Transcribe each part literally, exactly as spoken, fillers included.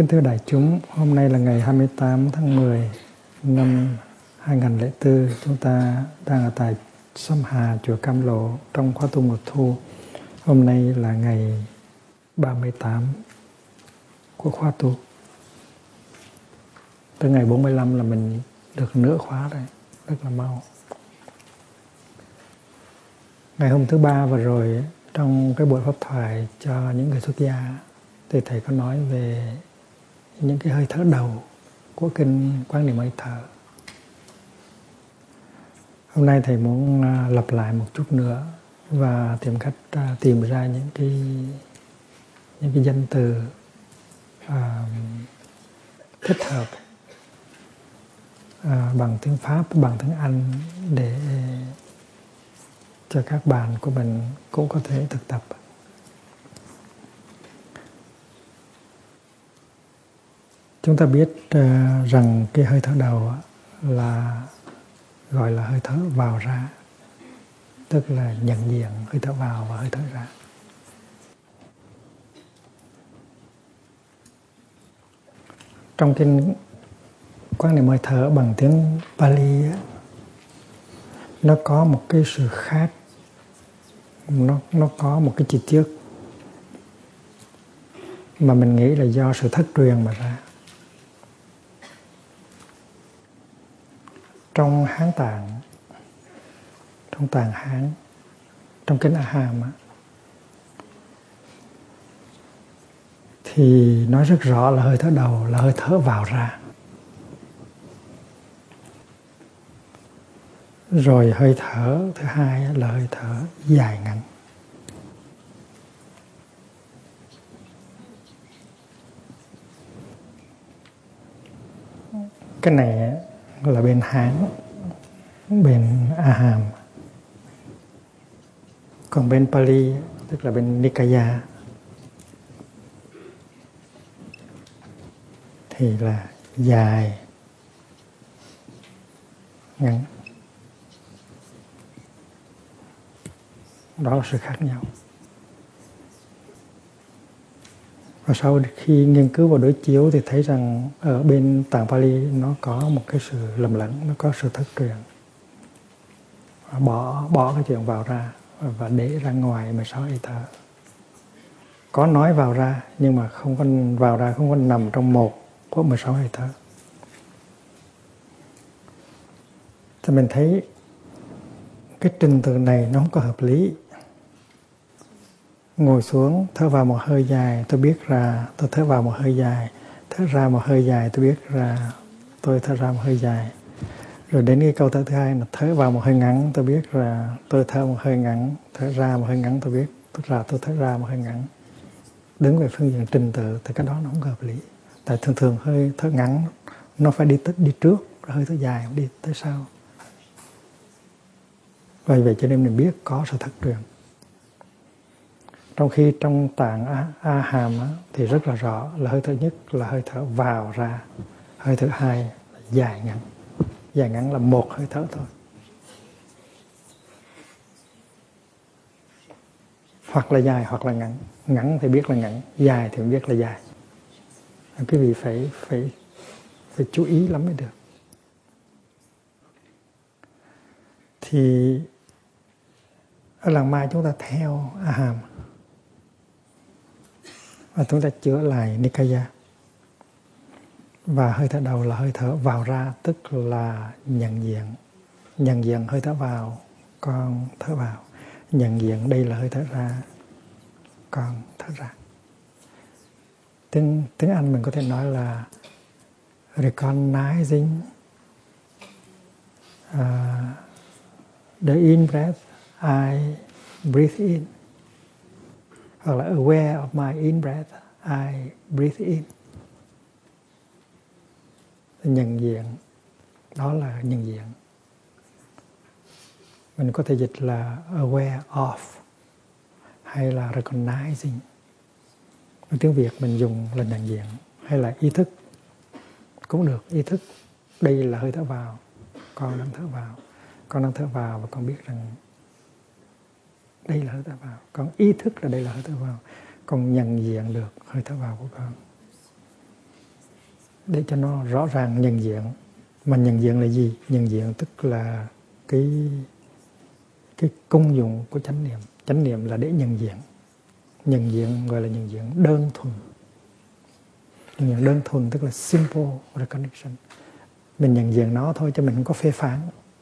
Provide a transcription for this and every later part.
Kính thưa đại chúng, hôm nay là ngày hai mươi tám tháng mười năm hai nghìn lẻ bốn. Chúng ta đang ở tại Sâm Hà, chùa Cam Lộ trong khóa tu mùa thu. Hôm nay là ngày ba mươi tám của khóa tu. Tới ngày bốn mươi lăm là mình được nửa khóa rồi, rất là mau. Ngày hôm thứ ba vừa rồi, trong cái buổi pháp thoại cho những người xuất gia, thì Thầy có nói về những cái hơi thở đầu của kinh Quán Niệm Hơi Thở. Hôm nay Thầy muốn lặp lại một chút nữa và tìm cách tìm ra những cái những cái danh từ uh, thích hợp uh, bằng tiếng Pháp, bằng tiếng Anh để cho các bạn của mình cũng có thể thực tập. Chúng ta biết uh, rằng cái hơi thở đầu là gọi là hơi thở vào ra, tức là nhận diện hơi thở vào và hơi thở ra. Trong kinh Quán Niệm Hơi Thở bằng tiếng Pali á, nó có một cái sự khác, nó nó có một cái chi tiết mà mình nghĩ là do sự thất truyền mà ra. Trong Hán Tạng, trong Tạng Hán, trong kinh A Hàm á, thì nói rất rõ là hơi thở đầu là hơi thở vào ra. Rồi hơi thở thứ hai là hơi thở dài ngắn. Cái này là bên Hán, bên A Hàm. Còn bên Pali, tức là bên Nikaya, thì là dài, ngắn. Đó là sự khác nhau. Và sau khi nghiên cứu và đối chiếu thì thấy rằng ở bên Tạng Pali nó có một cái sự lầm lẫn, nó có sự thất truyền. Bỏ, bỏ cái chuyện vào ra và để ra ngoài mười sáu hơi thở. Có nói vào ra nhưng mà không có vào ra, không có nằm trong một của mười sáu hơi thở. Thì mình thấy cái trình tự này nó không có hợp lý. Ngồi xuống, thở vào một hơi dài, tôi biết ra tôi thở vào một hơi dài. Thở ra một hơi dài, tôi biết ra tôi thở ra một hơi dài. Rồi đến cái câu thở thứ hai là thở vào một hơi ngắn, tôi biết là tôi thở một hơi ngắn. Thở ra một hơi ngắn, tôi biết tức là tôi thở ra một hơi ngắn. Đứng về phương diện trình tự thì cái đó nó không hợp lý. Tại thường thường hơi thở ngắn nó phải đi tới đi trước, rồi hơi thở dài đi tới sau. Vì vậy cho nên mình biết có sự thất truyền. Trong khi trong Tạng A, A Hàm á, thì rất là rõ là hơi thở nhất là hơi thở vào ra, hơi thở hai là dài ngắn. Dài ngắn là một hơi thở thôi. Hoặc là dài hoặc là ngắn. Ngắn thì biết là ngắn, dài thì biết là dài. Quý vị phải, phải, phải chú ý lắm mới được. Thì ở làng Mai chúng ta theo A Hàm và chúng ta chữa lại Nikaya. Và hơi thở đầu là hơi thở vào ra, tức là nhận diện. Nhận diện hơi thở vào, con thở vào. Nhận diện đây là hơi thở ra, con thở ra. Tiếng, tiếng Anh mình có thể nói là recognizing uh, the in breath, I breathe in. Hoặc là aware of my in breath, I breathe in. Nhận diện, đó là nhận diện. Mình có thể dịch là aware of hay là recognizing. Ở tiếng Việt mình dùng là nhận diện hay là ý thức cũng được. Ý thức đây là hơi thở vào, con đang thở vào, con đang thở vào và con biết rằng đây là hơi thở vào. Con ý thức là đây là hơi thở vào, con nhận diện được hơi thở vào của con. để cho nó rõ ràng nhận diện. Mà nhận diện là gì? Nhận diện tức là cái cái công dụng của chánh niệm. Chánh niệm là để nhận diện. Nhận diện gọi là nhận diện đơn thuần. Nhận diện đơn thuần tức là simple recognition. Mình nhận diện nó thôi chứ mình không có phê phán.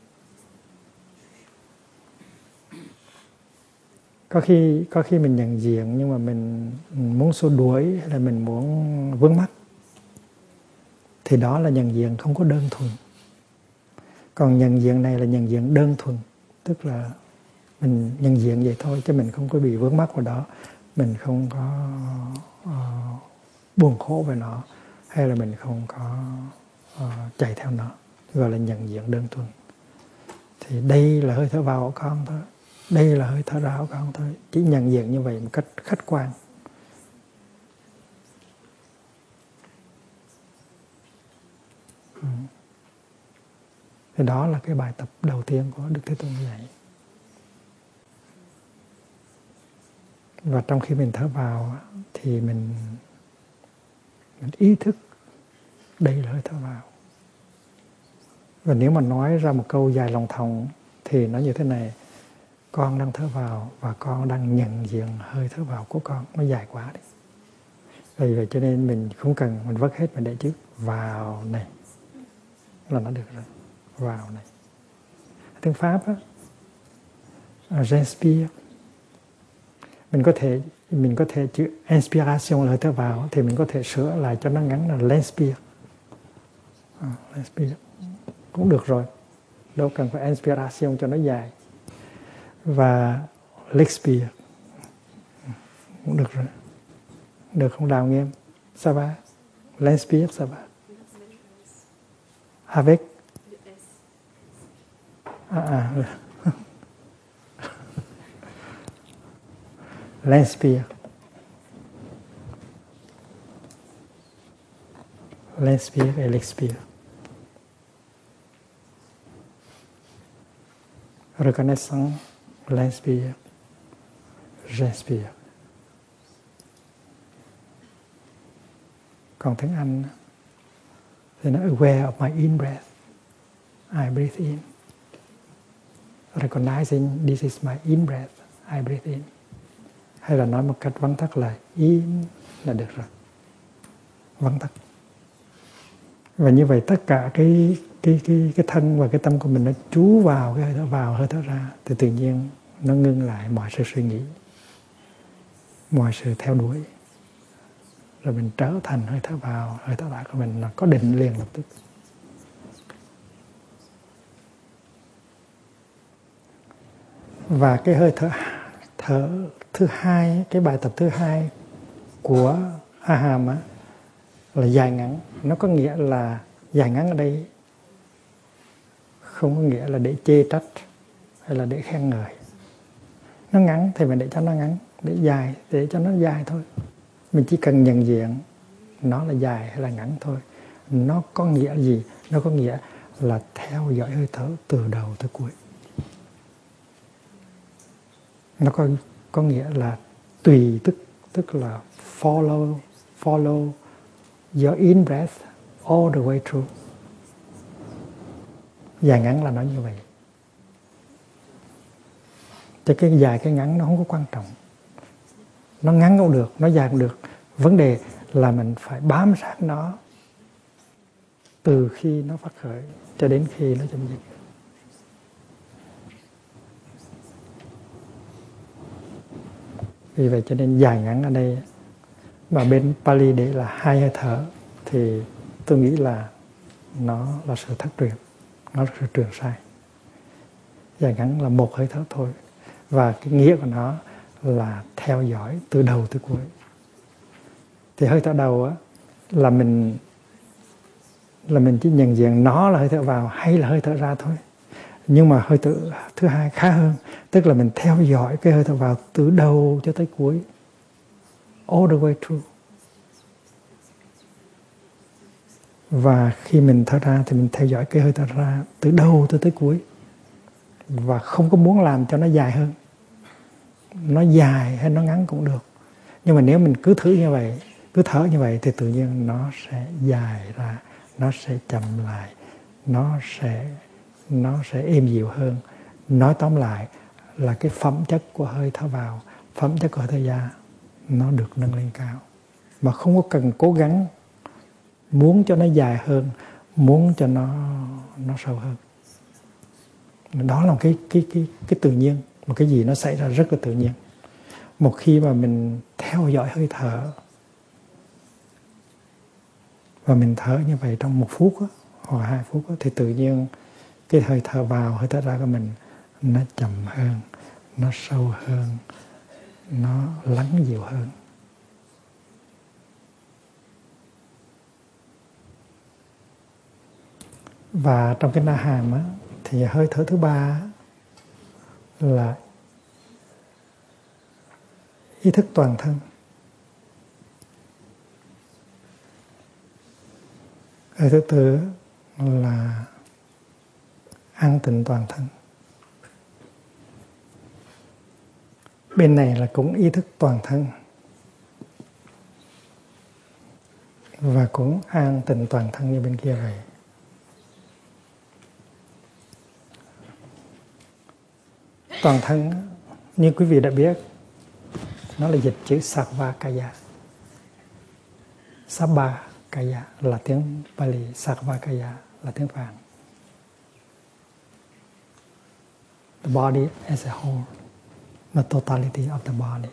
Có khi có khi mình nhận diện nhưng mà mình, mình muốn xua đuổi hay là mình muốn vướng mắc, thì đó là nhận diện không có đơn thuần. Còn nhận diện này là nhận diện đơn thuần, tức là mình nhận diện vậy thôi chứ mình không có bị vướng mắc vào đó, mình không có uh, buồn khổ về nó, hay là mình không có uh, chạy theo nó, gọi là nhận diện đơn thuần. Thì đây là hơi thở vào của con thôi, đây là hơi thở ra của con thôi, chỉ nhận diện như vậy một cách khách quan. Ừ. Thì đó là cái bài tập đầu tiên của Đức Thế Tôn dạy. Và trong khi mình thở vào thì mình, mình ý thức đây là hơi thở vào. Và nếu mà nói ra một câu dài lòng thòng thì nó như thế này: con đang thở vào và con đang nhận diện hơi thở vào của con. Nó dài quá đấy. Vì vậy cho nên mình không cần mình vất hết, mình để chữ vào này là nó được rồi. Vào này. Tiếng Pháp á, j'inspire. Mình có thể mình có thể chữ inspiration là hơi thở vào thì mình có thể sửa lại cho nó ngắn là l'inspire. À, l'inspire cũng được rồi. Đâu cần phải inspiration cho nó dài. Và l'expire cũng được rồi. Được không Đào Nghiêm? Ça va? L'inspire, ça va? Avec? À, à. L'inspire. L'inspire et l'expire. Reconnaissant l'inspire, j'inspire. Còn tiếng Anh thì nó aware of my in breath, I breathe in. Recognizing this is my in breath, I breathe in. Hay là nói một cách vắn tắt là in là được rồi. Vắn tắt. Và như vậy tất cả cái cái cái cái thân và cái tâm của mình nó chú vào cái hơi thở vào, hơi thở ra, thì tự nhiên nó ngưng lại mọi sự suy nghĩ, mọi sự theo đuổi. Rồi mình trở thành hơi thở vào, hơi thở ra của mình nó có định liền lập tức. Và cái hơi thở thở thứ hai, cái bài tập thứ hai của A Hàm á, là dài ngắn. Nó có nghĩa là dài ngắn ở đây không có nghĩa là để chê trách hay là để khen ngợi. Nó ngắn thì mình để cho nó ngắn, để dài để cho nó dài thôi. Mình chỉ cần nhận diện nó là dài hay là ngắn thôi. Nó có nghĩa là gì? Nó có nghĩa là theo dõi hơi thở từ đầu tới cuối. Nó có có nghĩa là tùy tức, tức là follow follow your in breath all the way through. Dài ngắn là nói như vậy. Chứ cái dài cái ngắn nó không có quan trọng. Nó ngắn cũng được, nó dài cũng được. Vấn đề là mình phải bám sát nó từ khi nó phát khởi cho đến khi nó chấm dứt. Vì vậy cho nên dài ngắn ở đây, mà bên Pali để là hai hơi thở, thì tôi nghĩ là nó là sự thất truyền, nó là sự truyền sai. Dài ngắn là một hơi thở thôi, và cái nghĩa của nó là theo dõi từ đầu tới cuối. Thì hơi thở đầu á, là mình là mình chỉ nhận diện nó là hơi thở vào hay là hơi thở ra thôi. Nhưng mà hơi thở thứ hai khá hơn, tức là mình theo dõi cái hơi thở vào từ đầu cho tới cuối, all the way through. Và khi mình thở ra thì mình theo dõi cái hơi thở ra từ đầu tới tới cuối, và không có muốn làm cho nó dài hơn. Nó dài hay nó ngắn cũng được, nhưng mà nếu mình cứ thử như vậy Cứ thở như vậy thì tự nhiên nó sẽ dài ra, nó sẽ chậm lại, nó sẽ nó sẽ êm dịu hơn. Nói tóm lại là cái phẩm chất của hơi thở vào, phẩm chất của hơi thở ra nó được nâng lên cao, mà không có cần cố gắng muốn cho nó dài hơn, muốn cho nó nó sâu hơn. Đó là một cái cái cái cái tự nhiên, một cái gì nó xảy ra rất là tự nhiên. Một khi mà mình theo dõi hơi thở và mình thở như vậy trong một phút đó, hoặc hai phút đó, thì tự nhiên cái hơi thở vào, hơi thở ra của mình nó chậm hơn, nó sâu hơn, nó lắng dịu hơn. Và trong cái na hàm á, thì hơi thở thứ ba là ý thức toàn thân. Hơi thứ tư là an tịnh toàn thân. Bên này là cũng ý thức toàn thân và cũng an tịnh toàn thân như bên kia vậy. Toàn thân như quý vị đã biết, nó là dịch chữ Sarvakaya. Sarvakaya là tiếng Pali, Sarvakaya là tiếng Phạn. The body as a whole, the totality of the body.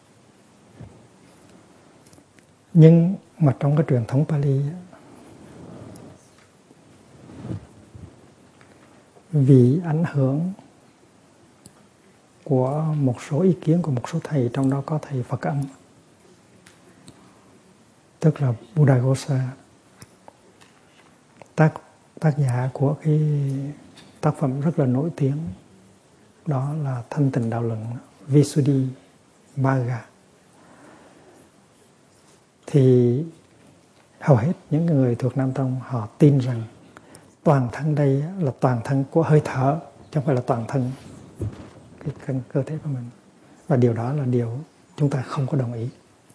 Nhưng mà trong cái truyền thống Pali, vì ảnh hưởng của một số ý kiến của một số thầy, trong đó có thầy Phật Âm, tức là Buddhaghosa, tác tác giả của cái tác phẩm rất là nổi tiếng, đó là Thanh Tịnh Đạo Luận, Visuddhi Magga. Thì hầu hết những người thuộc Nam Tông họ tin rằng toàn thân đây là toàn thân của hơi thở, chứ không phải là toàn thân cái cơ thể của mình. Và điều đó là điều chúng ta không có đồng ý.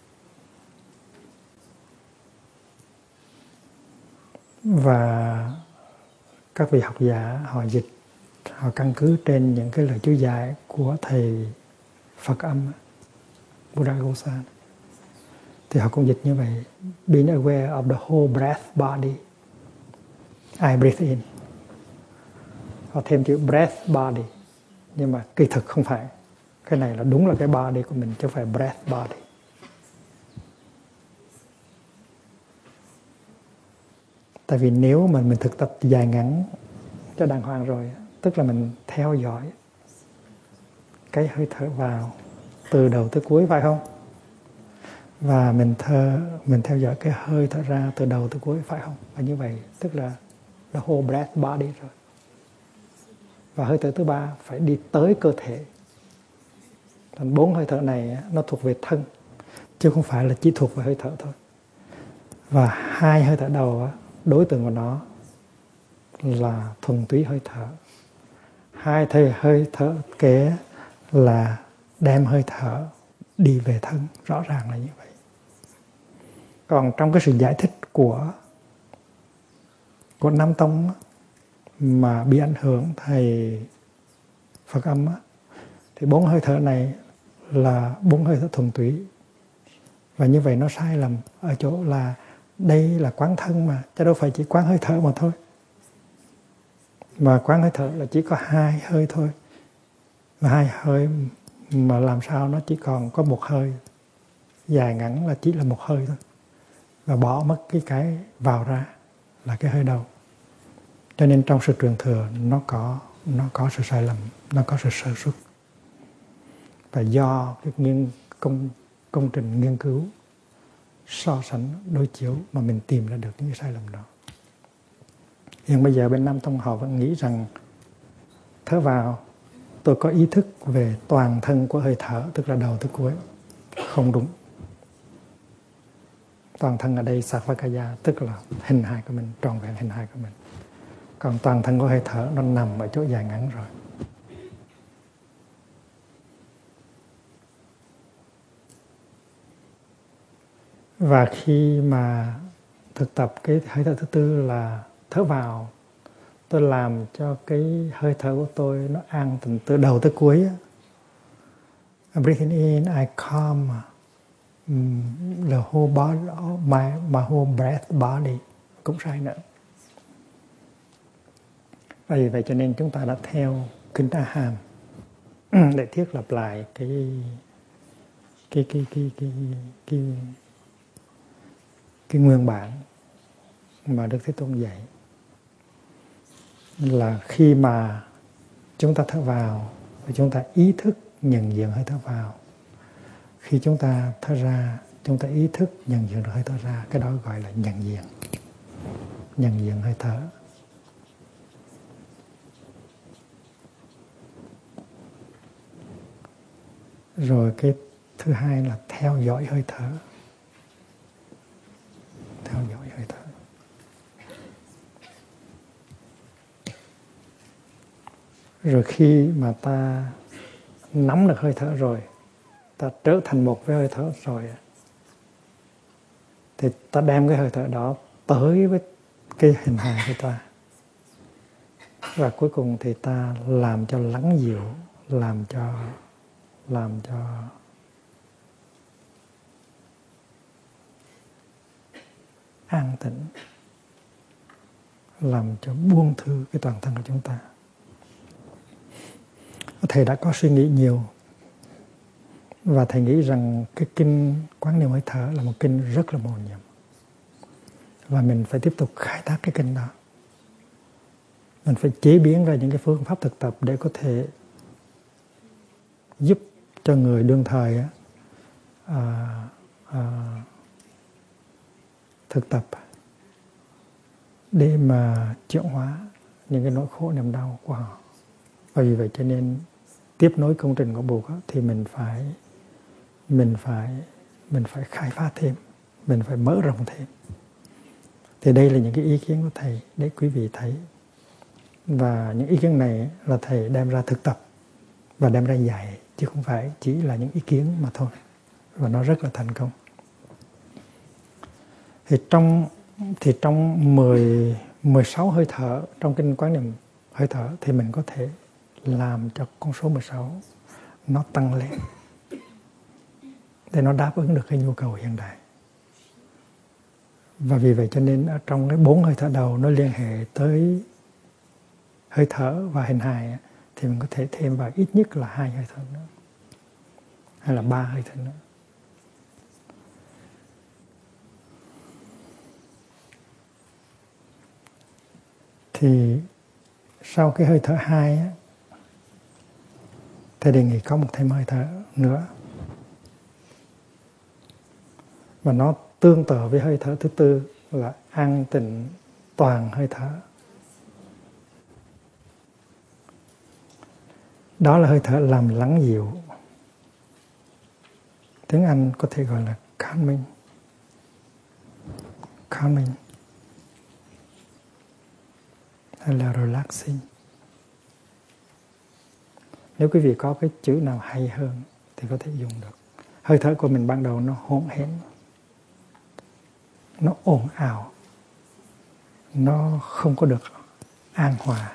Và các vị học giả họ dịch, họ căn cứ trên những cái lời chú giải của thầy Phật Âm Buddhaghosa, thì họ cũng dịch như vậy: being aware of the whole breath body, I breathe in. Họ thêm chữ breath body, nhưng mà kỳ thực không phải. Cái này là đúng là cái body của mình, chứ không phải breath body. Tại vì nếu mà mình thực tập dài ngắn cho đàng hoàng rồi, tức là mình theo dõi cái hơi thở vào từ đầu tới cuối, phải không? Và mình thơ, mình theo dõi cái hơi thở ra từ đầu tới cuối, phải không? Và như vậy tức là the whole breath body rồi. Và hơi thở thứ ba phải đi tới cơ thể. Thành bốn hơi thở này nó thuộc về thân, chứ không phải là chỉ thuộc về hơi thở thôi. Và hai hơi thở đầu, đối tượng của nó là thuần túy hơi thở. Hai thầy hơi thở kế là đem hơi thở đi về thân, rõ ràng là như vậy. Còn trong cái sự giải thích của của Nam Tông mà bị ảnh hưởng thầy Phật Âm á, thì bốn hơi thở này là bốn hơi thở thuần túy. Và như vậy nó sai lầm ở chỗ là đây là quán thân mà, chứ đâu phải chỉ quán hơi thở mà thôi. Mà quán hơi thở là chỉ có hai hơi thôi. Và hai hơi mà làm sao nó chỉ còn có một hơi, dài ngắn là chỉ là một hơi thôi. Và bỏ mất cái cái vào ra là cái hơi đầu. Cho nên trong sự truyền thừa nó có nó có sự sai lầm, nó có sự sơ suất. Và do cái nghiên công công trình nghiên cứu so sánh đối chiếu mà mình tìm ra được những cái sai lầm đó. Hiện bây giờ bên Nam Tông họ vẫn nghĩ rằng thở vào tôi có ý thức về toàn thân của hơi thở, tức là đầu tới cuối. Không đúng. Toàn thân ở đây Sarvakaya, tức là hình hài của mình, trọn vẹn hình hài của mình. Còn toàn thân của hơi thở nó nằm ở chỗ dài ngắn rồi. Và khi mà thực tập cái hơi thở thứ tư là thở vào, tôi làm cho cái hơi thở của tôi nó an tịnh từ đầu tới cuối. I'm breathing in, I calm um, the whole body, my, my whole breath body. Cũng sai nữa. Và vì vậy cho nên chúng ta đã theo Kinh A Hàm để thiết lập lại cái cái cái cái cái cái, cái, cái nguyên bản mà Đức Thế Tôn dạy, là khi mà chúng ta thở vào và chúng ta ý thức nhận diện hơi thở vào, khi chúng ta thở ra chúng ta ý thức nhận diện được hơi thở ra, cái đó gọi là nhận diện nhận diện hơi thở. Rồi cái thứ hai là theo dõi hơi thở. Theo dõi hơi thở. Rồi khi mà ta nắm được hơi thở rồi, ta trở thành một với hơi thở rồi, thì ta đem cái hơi thở đó tới với cái hình hài của ta. Và cuối cùng thì ta làm cho lắng dịu, làm cho làm cho an tĩnh, làm cho buông thư cái toàn thân của chúng ta. Thầy đã có suy nghĩ nhiều và thầy nghĩ rằng cái kinh Quán Niệm Hơi Thở là một kinh rất là mầu nhiệm, và mình phải tiếp tục khai thác cái kinh đó. Mình phải chế biến ra những cái phương pháp thực tập để có thể giúp cho người đương thời à, à, thực tập để mà chuyển hóa những cái nỗi khổ niềm đau của họ. Và vì vậy cho nên tiếp nối công trình của Bụt thì mình phải mình phải mình phải khai phá thêm, mình phải mở rộng thêm. Thì đây là những cái ý kiến của thầy để quý vị thấy, và những ý kiến này là thầy đem ra thực tập và đem ra dạy, chứ không phải chỉ là những ý kiến mà thôi, và nó rất là thành công. Thì trong thì trong mười, mười sáu hơi thở trong kinh Quán Niệm Hơi Thở thì mình có thể làm cho con số mười sáu nó tăng lên để nó đáp ứng được cái nhu cầu hiện đại. Và vì vậy cho nên ở trong cái bốn hơi thở đầu nó liên hệ tới hơi thở và hình hài, thì mình có thể thêm vào ít nhất là hai hơi thở nữa, hay là ba hơi thở nữa. Thì sau cái hơi thở hai á, thầy đề nghị có một thêm hơi thở nữa, và nó tương tự với hơi thở thứ tư là an tịnh toàn hơi thở. Đó là hơi thở làm lắng dịu. Tiếng Anh có thể gọi là calming. Calming. Hay là relaxing. Nếu quý vị có cái chữ nào hay hơn thì có thể dùng được. Hơi thở của mình ban đầu nó hỗn hển, nó ồn ào, nó không có được an hòa,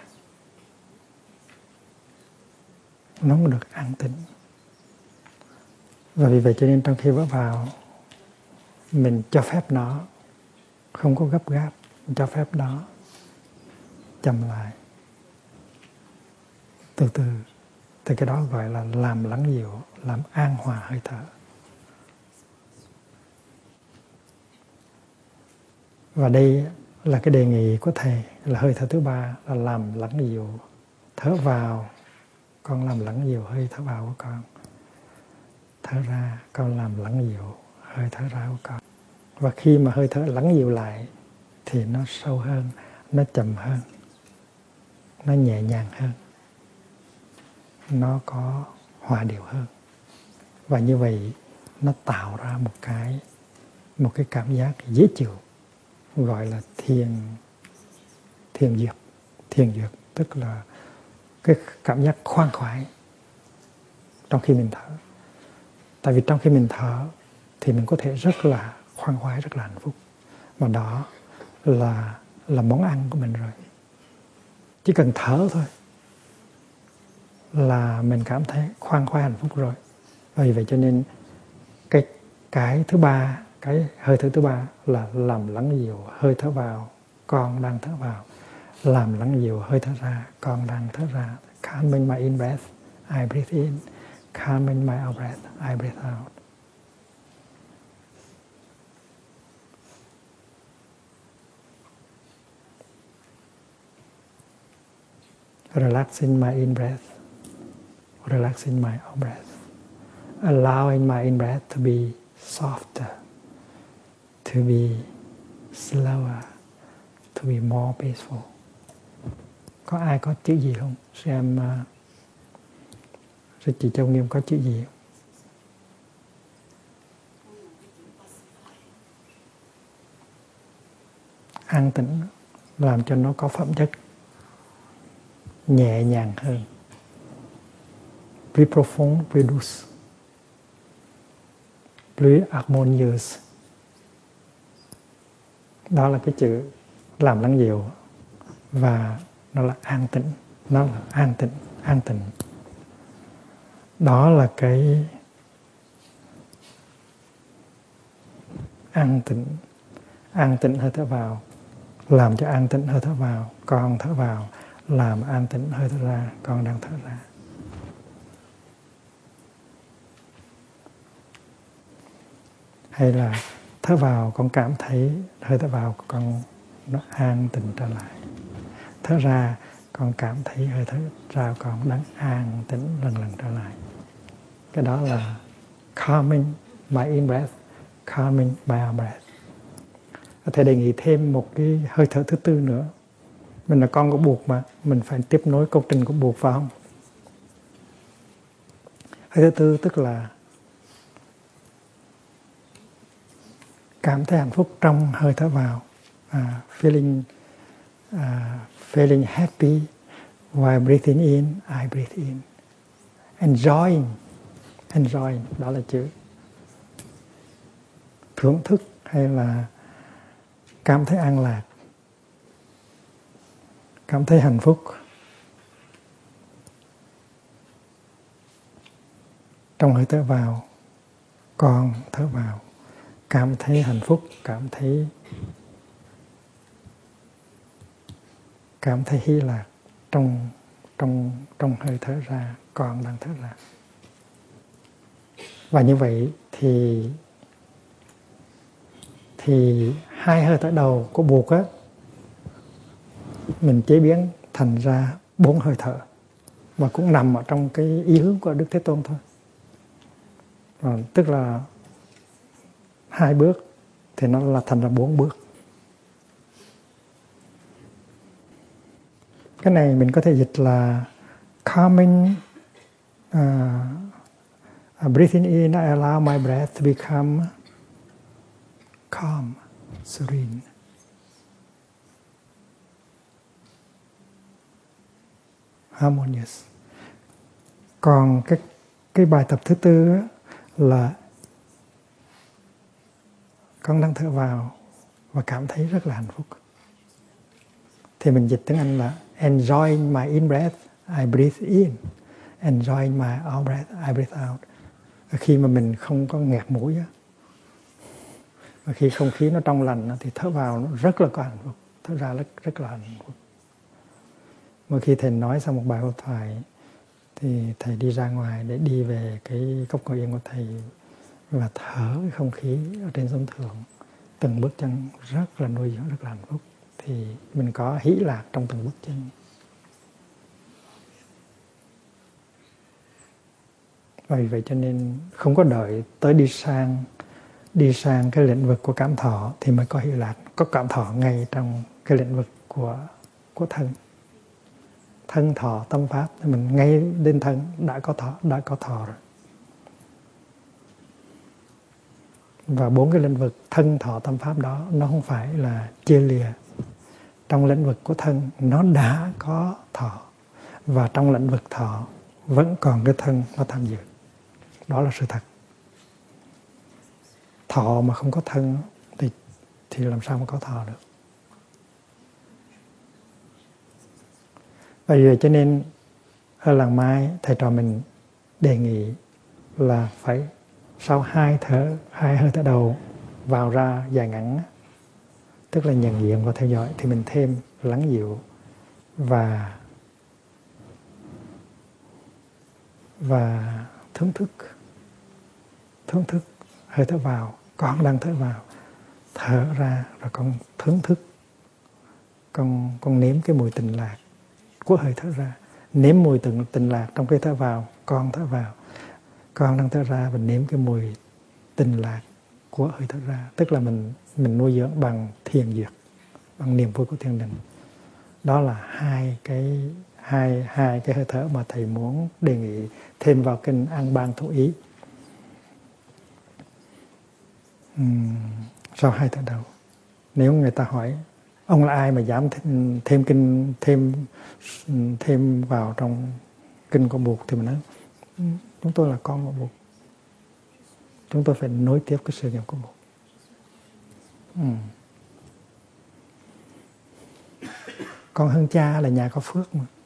nó không được an tĩnh. Và vì vậy cho nên trong khi bước vào, mình cho phép nó, không có gấp gáp, mình cho phép nó chậm lại, từ từ. Thì cái đó gọi là làm lắng dịu, làm an hòa hơi thở. Và đây là cái đề nghị của thầy, là hơi thở thứ ba là làm lắng dịu. Thở vào, con làm lắng dịu hơi thở vào của con. Thở ra, con làm lắng dịu hơi thở ra của con. Và khi mà hơi thở lắng dịu lại thì nó sâu hơn, nó chậm hơn, nó nhẹ nhàng hơn, nó có hòa điệu hơn. Và như vậy nó tạo ra một cái một cái cảm giác dễ chịu, gọi là thiền thiền duyệt. Thiền duyệt tức là cái cảm giác khoan khoái trong khi mình thở. Tại vì trong khi mình thở thì mình có thể rất là khoan khoái, rất là hạnh phúc. Mà đó là là món ăn của mình rồi. Chỉ cần thở thôi là mình cảm thấy khoan khoái hạnh phúc rồi. Vì vậy cho nên cái cái thứ ba, cái hơi thở thứ ba là làm lắng dịu hơi thở vào, con đang thở vào. Làm lắng dịu hơi thở ra, con đang thở ra. Calming my in breath, I breathe in. Calming my out breath, I breathe out. Relaxing my in breath, relaxing my out breath. Allowing my in breath to be softer, to be slower, to be more peaceful. Có ai có chữ gì không? Xem uh, sư chị Châu Nghiêm có chữ gì không? An tĩnh làm cho nó có phẩm chất nhẹ nhàng hơn. Plus profond, plus douce, plus harmonious. Đó là cái chữ làm lắng dịu, và nó là an tĩnh, nó là an tĩnh, an tĩnh. Đó là cái an tĩnh, an tĩnh hơi thở vào, làm cho an tĩnh hơi thở vào, con thở vào, làm an tĩnh hơi thở ra, con đang thở ra. Hay là thở vào con cảm thấy hơi thở vào của con nó an tĩnh trở lại. Thở ra con cảm thấy hơi thở ra con đang an tĩnh lần lần trở lại. Cái đó là calming my in breath, calming my out breath. Thầy đề nghị thêm một cái hơi thở thứ tư nữa. Mình là con của Bụt mà, mình phải tiếp nối công trình của Bụt phải không? Hơi thứ tư tức là cảm thấy hạnh phúc trong hơi thở vào, uh, feeling uh, feeling happy while breathing in, I breathe in, enjoying, enjoying, đó là chữ thưởng thức hay là cảm thấy an lạc, cảm thấy hạnh phúc trong hơi thở vào, con thở vào, cảm thấy hạnh phúc, cảm thấy cảm thấy hy lạc trong trong trong hơi thở ra, con đang thở ra. Và như vậy thì thì hai hơi thở đầu của Bụt á, mình chế biến thành ra bốn hơi thở, và cũng nằm ở trong cái ý hướng của Đức Thế Tôn thôi. À, tức là hai bước thì nó là thành ra bốn bước. Cái này mình có thể dịch là calming, uh, breathing in, I allow my breath to become calm, serene. Harmonious. Còn cái cái bài tập thứ tư á, là con đang thở vào và cảm thấy rất là hạnh phúc. Thì mình dịch tiếng Anh là enjoying my in breath, I breathe in. Enjoying my out breath, I breathe out. Khi mà mình không có nghẹt mũi á, và khi không khí nó trong lành thì thở vào nó rất là có hạnh phúc, thở ra rất, rất là hạnh phúc. Mỗi khi thầy nói xong một bài pháp thoại thì thầy đi ra ngoài để đi về cái cốc ngồi yên của thầy và thở cái không khí ở trên sân thượng, từng bước chân rất là nuôi dưỡng, rất là hạnh phúc. Thì mình có hỷ lạc trong từng bước chân. Vì vậy cho nên không có đợi tới đi sang đi sang cái lĩnh vực của cảm thọ thì mới có hỷ lạc. Có cảm thọ ngay trong cái lĩnh vực của của thân. Thân thọ tâm pháp, mình ngay đến thân đã có thọ, đã có thọ rồi. Và bốn cái lĩnh vực thân thọ tâm pháp đó nó không phải là chia lìa. Trong lĩnh vực của thân nó đã có thọ, và trong lĩnh vực thọ vẫn còn cái thân nó tham dự. Đó là sự thật. thọ mà không có thân thì thì làm sao mà có thọ được. Bởi vì cho nên ở làng Mai thầy trò mình đề nghị là phải sau hai thở hai hơi thở đầu vào ra dài ngắn, tức là nhận diện và theo dõi, thì mình thêm lắng dịu và và thưởng thức thưởng thức hơi thở vào. Con đang thở vào, thở ra, rồi con thưởng thức, con con nếm cái mùi tình lạc của hơi thở ra, nếm mùi tình tình lạc trong cái thở vào. Con thở vào, con đang thở ra và nếm cái mùi tình lạc của hơi thở ra, tức là mình mình nuôi dưỡng bằng thiền duyệt, bằng niềm vui của thiền định. Đó là hai cái hai hai cái hơi thở mà thầy muốn đề nghị thêm vào kinh An Bang Thủ Ý. Uhm, sau hai thở đầu, nếu người ta hỏi ông là ai mà dám thêm, thêm kinh thêm thêm vào trong kinh của Bụt, thì mình nói chúng tôi là con của Bụt, chúng tôi phải nối tiếp cái sự nghiệp của Bụt. uhm. Con hơn cha là nhà có phước mà.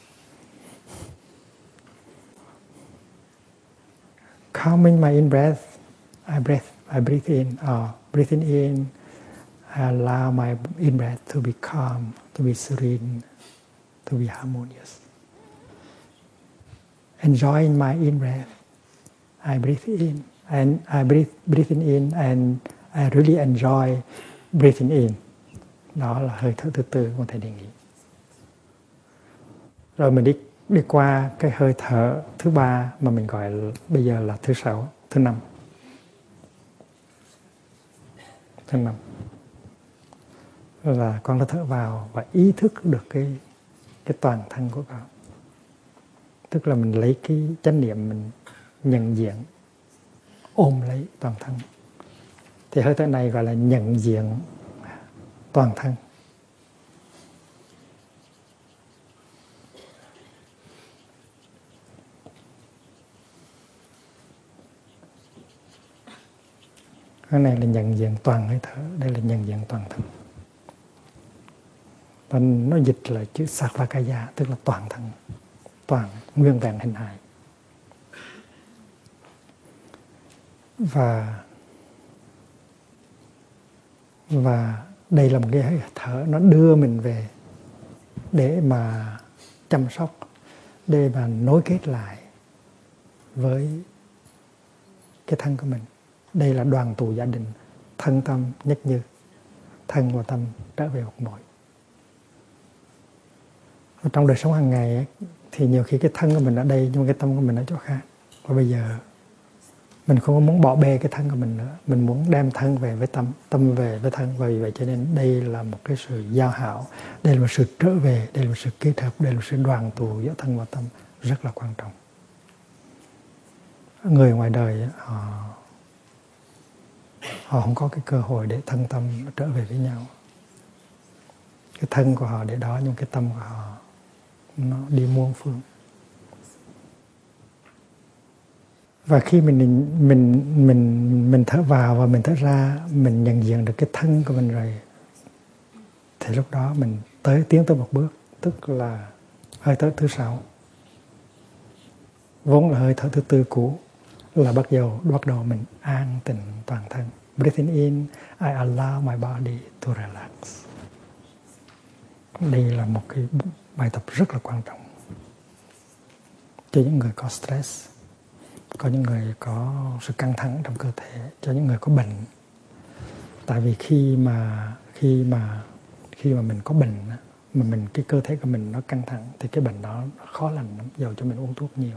Calming my in breath, I breathe, I breathe in, or breathing in, I allow my in breath to be calm, to be serene, to be harmonious. Enjoying my in breath, I breathe in, and I breathe breathing in, and I really enjoy breathing in. Đó là hơi thở thứ tư của thầy đề nghị. Rồi mình đi đi qua cái hơi thở thứ ba mà mình gọi là, bây giờ là thứ sáu, thứ năm. Thứ năm là con đã thở vào và ý thức được cái cái toàn thân của con. Tức là mình lấy cái chánh niệm mình nhận diện, ôm lấy toàn thân. Thì hơi thở này gọi là nhận diện toàn thân. Cái này là nhận diện toàn hơi thở, đây là nhận diện toàn thân. Và nó dịch là chữ Sarvakaya, tức là toàn thân, toàn, nguyên vẹn hình hài. Và và đây là một cái hơi thở nó đưa mình về để mà chăm sóc, để mà nối kết lại với cái thân của mình. Đây là đoàn tụ gia đình, thân tâm nhất như, thân và tâm trở về một mối. Và trong đời sống hàng ngày ấy, thì nhiều khi cái thân của mình ở đây nhưng mà cái tâm của mình ở chỗ khác. Và bây giờ mình không có muốn bỏ bê cái thân của mình nữa, mình muốn đem thân về với tâm, tâm về với thân. Và vì vậy cho nên đây là một cái sự giao hảo, đây là một sự trở về, đây là một sự kết hợp, đây là một sự đoàn tụ giữa thân và tâm rất là quan trọng. Người ngoài đời họ họ không có cái cơ hội để thân tâm trở về với nhau. Cái thân của họ để đó nhưng cái tâm của họ nó đi muôn phương. Và khi mình mình mình mình thở vào và mình thở ra, mình nhận diện được cái thân của mình rồi, thì lúc đó mình tới tiến tới một bước, tức là hơi thở thứ sáu, vốn là hơi thở thứ tư cũ, là bắt đầu bắt đầu mình an tịnh toàn thân. Breathing in, I allow my body to relax. Đây là một cái bài tập rất là quan trọng cho những người có stress, có những người có sự căng thẳng trong cơ thể, cho những người có bệnh. Tại vì khi mà khi mà khi mà mình có bệnh mà mình cái cơ thể của mình nó căng thẳng thì cái bệnh đó khó lành lắm, dầu cho mình uống thuốc nhiều.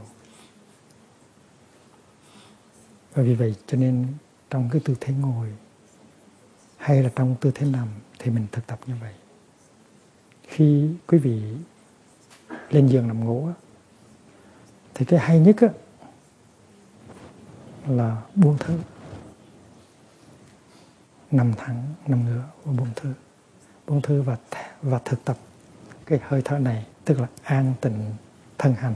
Và vì vậy cho nên trong cái tư thế ngồi hay là trong tư thế nằm thì mình thực tập như vậy. Khi quý vị lên giường nằm ngủ thì cái hay nhất là buông thư, nằm thẳng, nằm ngửa và buông thư, buông thư và và thực tập cái hơi thở này, tức là an tịnh thân hành,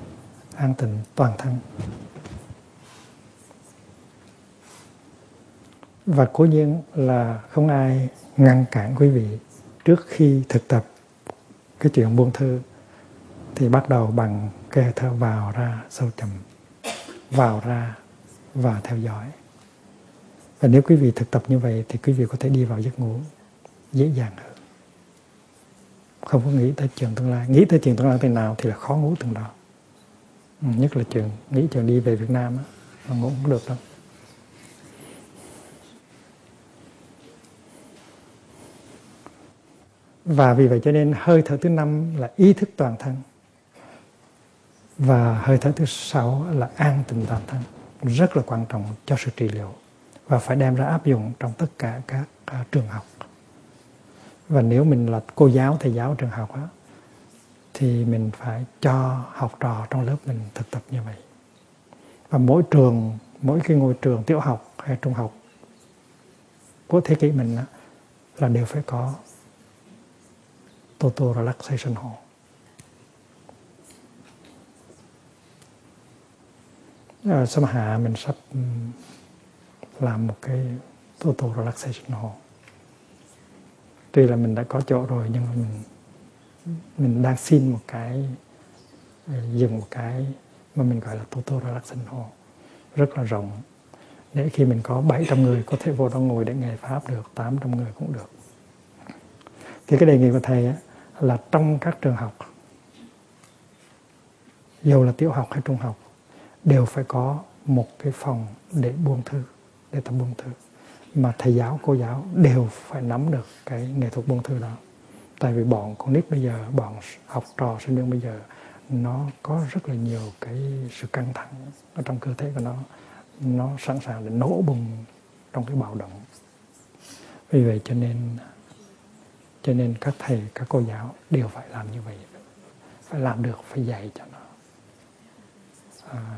an tịnh toàn thân. Và cố nhiên là không ai ngăn cản quý vị trước khi thực tập cái chuyện buông thư thì bắt đầu bằng cái hơi thở vào ra sâu chậm, vào ra và theo dõi. Và nếu quý vị thực tập như vậy thì quý vị có thể đi vào giấc ngủ dễ dàng hơn. Không có nghĩ tới chuyện tương lai. Nghĩ tới chuyện tương lai thế nào thì là khó ngủ từng đó. Ừ, nhất là chuyện nghĩ chuyện đi về Việt Nam á, mà ngủ không được đâu. Và vì vậy cho nên hơi thở thứ năm là ý thức toàn thân. Và hơi thở thứ sáu là an tịnh toàn thân. Rất là quan trọng cho sự trị liệu. Và phải đem ra áp dụng trong tất cả các uh, trường học. Và nếu mình là cô giáo, thầy giáo trường học á, thì mình phải cho học trò trong lớp mình thực tập như vậy. Và mỗi trường, mỗi cái ngôi trường tiểu học hay trung học của thế kỷ mình á, là đều phải có Total Relaxation Hall. À, sắp hạ mình sắp làm một cái Total Relaxation Hall. Tuy là mình đã có chỗ rồi nhưng mà mình mình đang xin một cái, dùng một cái mà mình gọi là Total Relaxation Hall rất là rộng, để khi mình có bảy trăm người có thể vô đó ngồi để nghe pháp được, tám trăm người cũng được. Thì cái đề nghị của thầy á, là trong các trường học, dù là tiểu học hay trung học, đều phải có một cái phòng để buông thư, để tập buông thư. Mà thầy giáo, cô giáo đều phải nắm được cái nghệ thuật buông thư đó. Tại vì bọn con nít bây giờ, bọn học trò sinh viên bây giờ, nó có rất là nhiều cái sự căng thẳng ở trong cơ thể của nó. Nó sẵn sàng để nổ bùng trong cái bạo động. Vì vậy cho nên cho nên các thầy, các cô giáo đều phải làm như vậy. Phải làm được, phải dạy cho nó. À,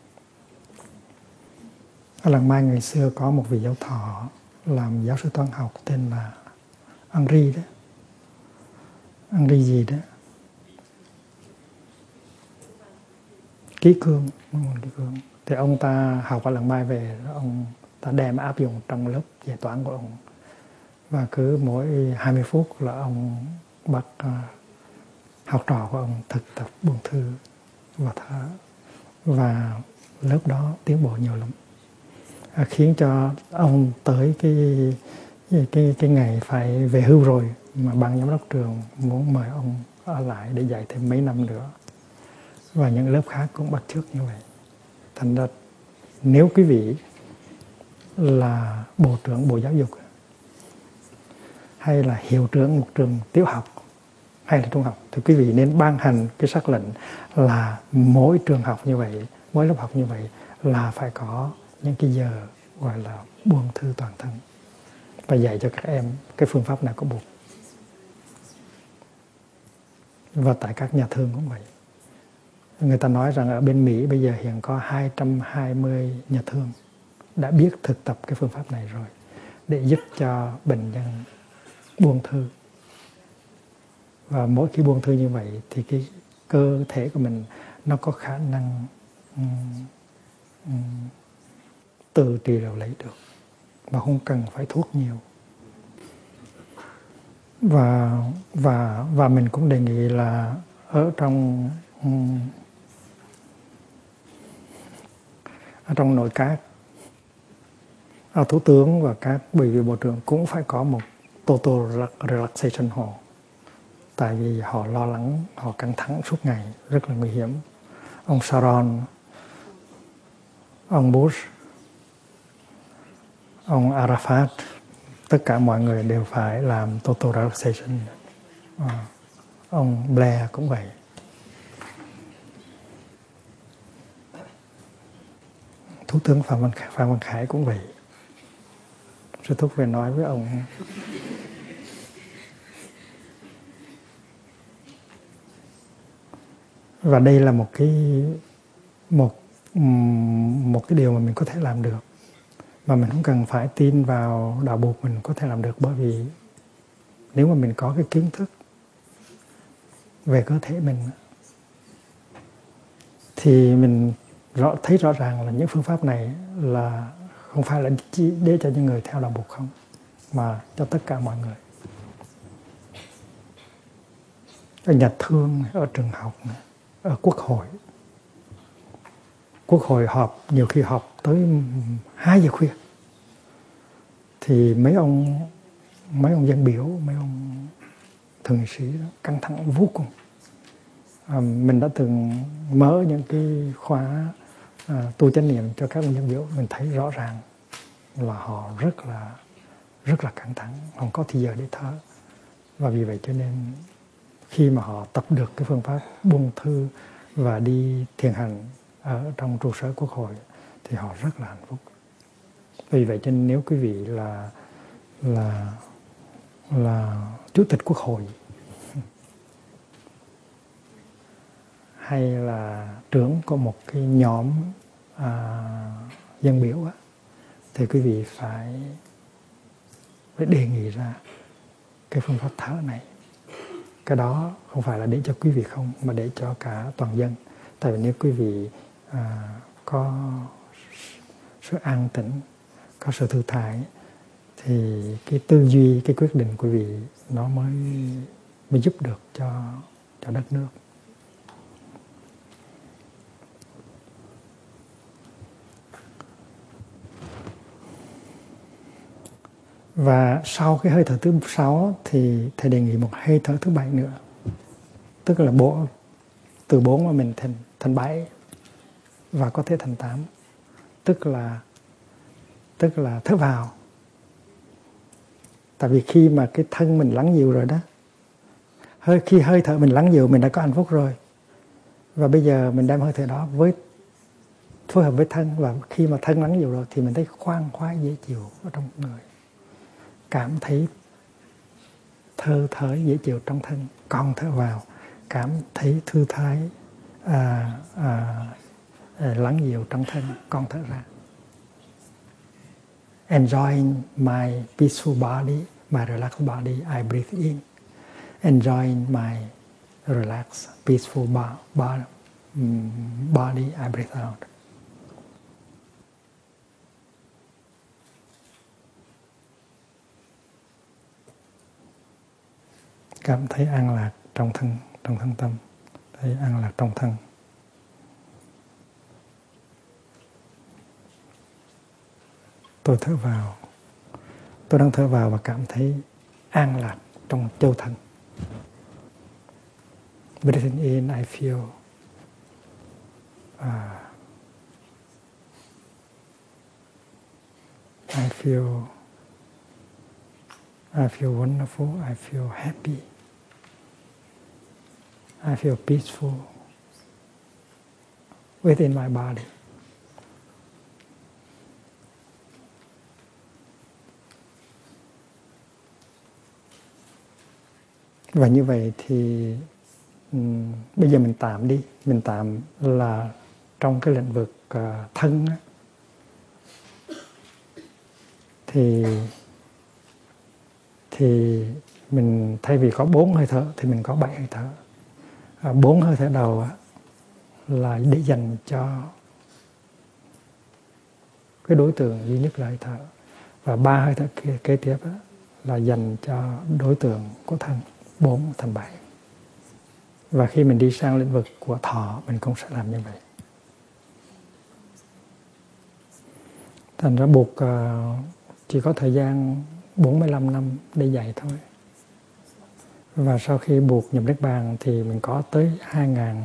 ở làng Mai ngày xưa có một vị giáo thọ làm giáo sư toán học tên là Henry đó. Henry gì đó. Ký Cương, Ký Cương. Thì ông ta học ở làng Mai về, ông ta đem áp dụng trong lớp dạy toán của ông. Và cứ mỗi hai mươi phút là ông bắt uh, học trò của ông thực tập buông thư và thở. Và lớp đó tiến bộ nhiều lắm. À, khiến cho ông tới cái, cái, cái, cái ngày phải về hưu rồi mà ban giám đốc trường muốn mời ông ở lại để dạy thêm mấy năm nữa. Và những lớp khác cũng bắt chước như vậy. Thành ra nếu quý vị là bộ trưởng Bộ Giáo dục hay là hiệu trưởng một trường tiểu học hay là trung học thì quý vị nên ban hành cái sắc lệnh là mỗi trường học như vậy, mỗi lớp học như vậy là phải có những cái giờ gọi là buông thư toàn thân và dạy cho các em cái phương pháp này có buộc. Và tại các nhà thương cũng vậy. Người ta nói rằng ở bên Mỹ bây giờ hiện có hai trăm hai mươi nhà thương đã biết thực tập cái phương pháp này rồi để giúp cho bệnh nhân buông thư. Và mỗi khi buông thư như vậy thì cái cơ thể của mình nó có khả năng um, um, tự trị liệu lấy được mà không cần phải thuốc nhiều. Và và và mình cũng đề nghị là ở trong um, ở trong nội các, ở thủ tướng và các ủy viên bộ trưởng cũng phải có một total relaxation hall. Tại vì họ lo lắng, họ căng thẳng suốt ngày, rất là nguy hiểm. Ông Sharon, ông Bush, ông Arafat, tất cả mọi người đều phải làm total relaxation. À, ông Blair cũng vậy. Thủ tướng Phạm Văn, Phạm Văn Khải cũng vậy. Sư Thúc về nói với ông. Và đây là một cái một một cái điều mà mình có thể làm được, mà mình không cần phải tin vào đạo buộc mình có thể làm được, bởi vì nếu mà mình có cái kiến thức về cơ thể mình thì mình rõ, thấy rõ ràng là những phương pháp này là không phải là chỉ để cho những người theo đạo Bụt không, mà cho tất cả mọi người. Ở nhà thương, ở trường học, ở quốc hội. Quốc hội họp, nhiều khi họp tới hai giờ khuya. Thì mấy ông mấy ông dân biểu, mấy ông thượng nghị sĩ đó, căng thẳng vô cùng. À, mình đã từng mở những cái khóa à, tu chánh niệm cho các ông dân biểu, mình thấy rõ ràng là họ rất là rất là căng thẳng, không có thì giờ để thở. Và vì vậy cho nên khi mà họ tập được cái phương pháp buông thư và đi thiền hành ở trong trụ sở quốc hội thì họ rất là hạnh phúc. Vì vậy cho nên nếu quý vị là là là chủ tịch quốc hội hay là trưởng của một cái nhóm à, dân biểu á, thì quý vị phải phải đề nghị ra cái phương pháp thở này. Cái đó không phải là để cho quý vị không, mà để cho cả toàn dân. Tại vì nếu quý vị à, có sự an tĩnh, có sự thư thái, thì cái tư duy, cái quyết định của quý vị nó mới mới giúp được cho cho đất nước. Và sau cái hơi thở thứ sáu thì thầy đề nghị một hơi thở thứ bảy nữa, tức là bộ từ bốn mà mình thành thành bảy và có thể thành tám, tức là tức là thở vào. Tại vì khi mà cái thân mình lắng dịu rồi đó, hơi khi hơi thở mình lắng dịu mình đã có hạnh phúc rồi, và bây giờ mình đem hơi thở đó với phối hợp với thân, và khi mà thân lắng dịu rồi thì mình thấy khoan khoái dễ chịu ở trong người, cảm thấy thơ thới dễ chịu trong thân. Còn thở vào cảm thấy thư thái à, à, à, lắng dịu trong thân. Còn thở ra enjoying my peaceful body, my relaxed body, I breathe in. Enjoying my relaxed, peaceful body, body I breathe out. Cảm thấy an lạc trong thân, trong thân tâm, thấy an lạc trong thân. Tôi thở vào, tôi đang thở vào và cảm thấy an lạc trong châu thân. Breathing in, I feel uh, I feel I feel wonderful, I feel happy, I feel peaceful within my body. Và như vậy thì um, bây giờ mình tạm đi, mình tạm là trong cái lĩnh vực uh, thân á, thì thì mình thay vì có bốn hơi thở thì mình có bảy hơi thở. À, bốn hơi thở đầu á, là để dành cho cái đối tượng duy nhất là hơi thở, và ba hơi thở kế, kế tiếp á, là dành cho đối tượng của thân, bốn thành bảy. Và khi mình đi sang lĩnh vực của thọ, mình cũng sẽ làm như vậy. Thành ra buộc uh, chỉ có thời gian bốn mươi lăm năm để dạy thôi. Và sau khi buộc nhập Niết Bàn thì mình có tới hai nghìn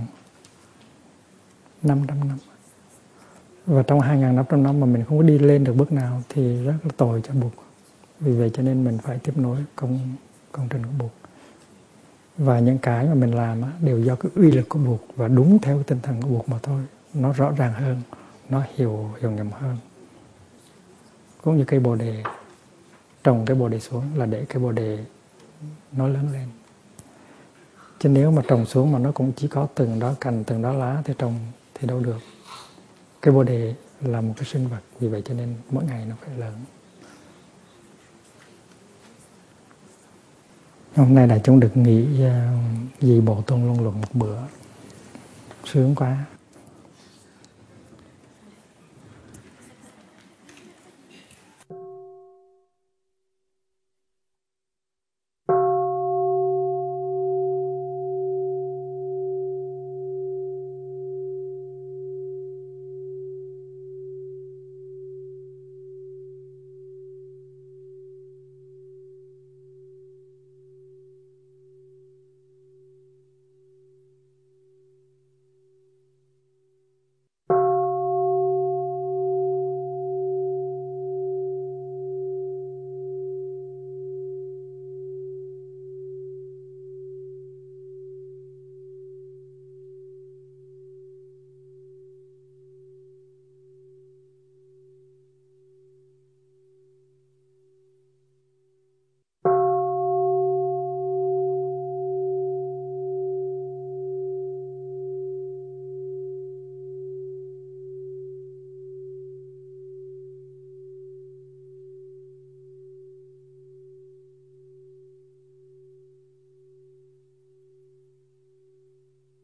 năm trăm năm. Và trong hai nghìn năm trăm năm mà mình không có đi lên được bước nào thì rất là tội cho buộc. Vì vậy cho nên mình phải tiếp nối công, công trình của buộc. Và những cái mà mình làm á, đều do cái uy lực của buộc và đúng theo cái tinh thần của buộc mà thôi. Nó rõ ràng hơn, nó hiểu, hiểu nhầm hơn. Cũng như cây bồ đề, trồng cây bồ đề xuống là để cây bồ đề nó lớn lên. Chứ nếu mà trồng xuống mà nó cũng chỉ có từng đó cành, từng đó lá thì trồng thì đâu được. Cây bồ đề là một cái sinh vật, vì vậy cho nên mỗi ngày nó phải lớn. Hôm nay đại chúng được nghỉ uh, vì Bộ Tôn Luân Luận một bữa, sướng quá.